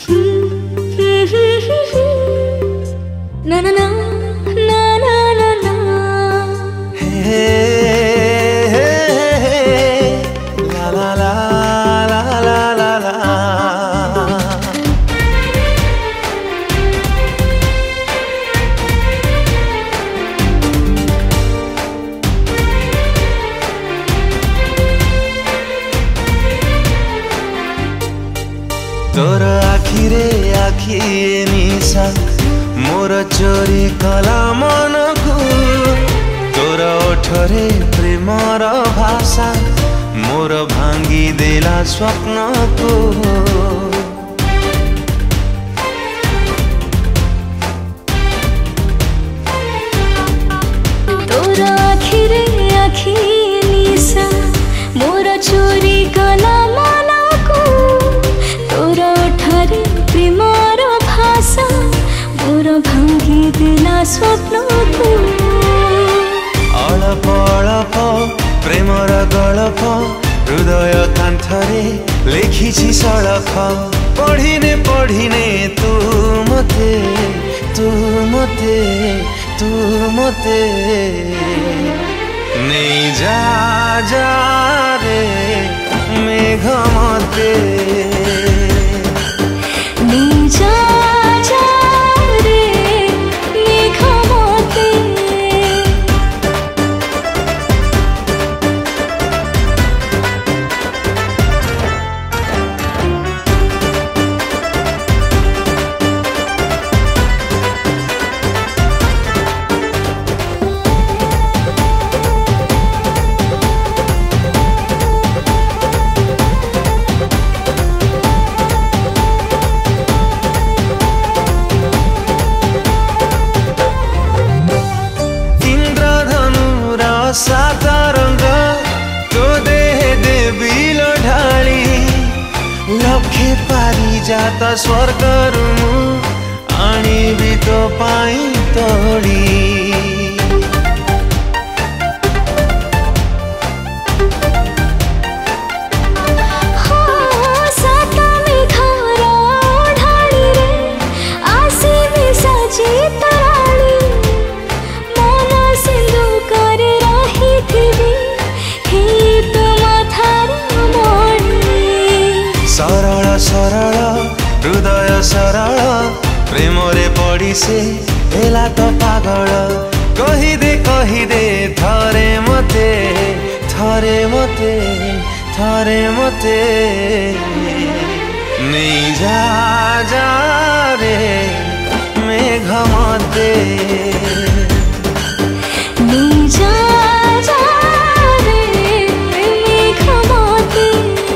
Na na na na na na na. Hey, hey, hey, la la la la la la la. तोर आखिरे आखि निशा मोर चोरी कला मन को तोर ओठरे प्रेमर भाषा मोर भांगी देला स्वप्न को तोर आखिरे आखि निशा मोर चोरी कला मन को तोर ओठरे प्रेमर भाषा मोर भांगी देला स्वप्न को अळप अळप प्रेमर गळप हृदय कांथरे लेखिछि सळख पढ़िने पढ़िने तू मते तू मते तू मते नहीं जा जा रे मेघ मते नहीं जा जा रे मेघ मते सात रंग तो देह देवी ढाली लखे पारी जाता स्वर्ग आनी भी तो पाई तोड़ी सरल सरल हृदय सरल प्रेम रे पड़ी से हेला तो पागल कही दे थरे मते थरे मते थरे मते नहीं जा जा रे मेघ मते नहीं जा जा रे मेघ मते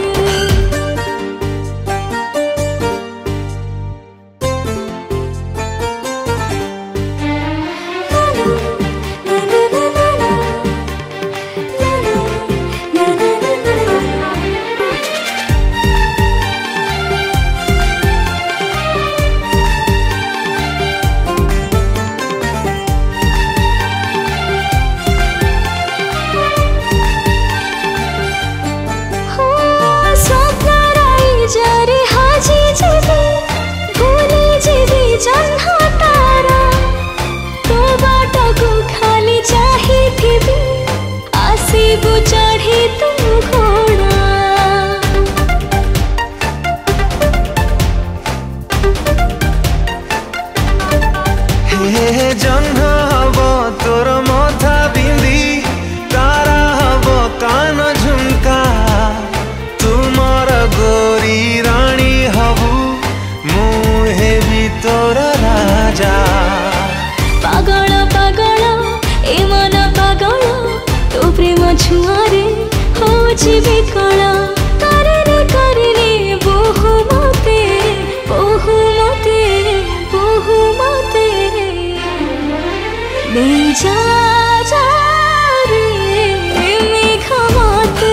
चढ़ी तू घोड़ा हे जन्म हब तोर मथा बिंदी तारा हब कान झुमका तुमर गोरी रानी हबू मुहे भी तोर राजा पागल पागल ए मन पागल तो प्रेम छुआरे हो विकल करे बहु मते बहु मते बहु मते नहीं जा जा रे मेघ मते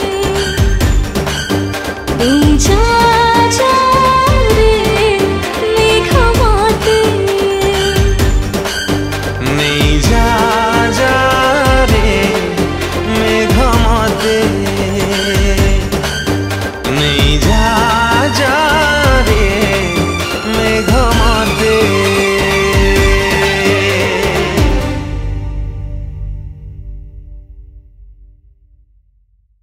नहीं जा जा रे मेघ मते नहीं जा जा रे मेघ मते नहीं जा जा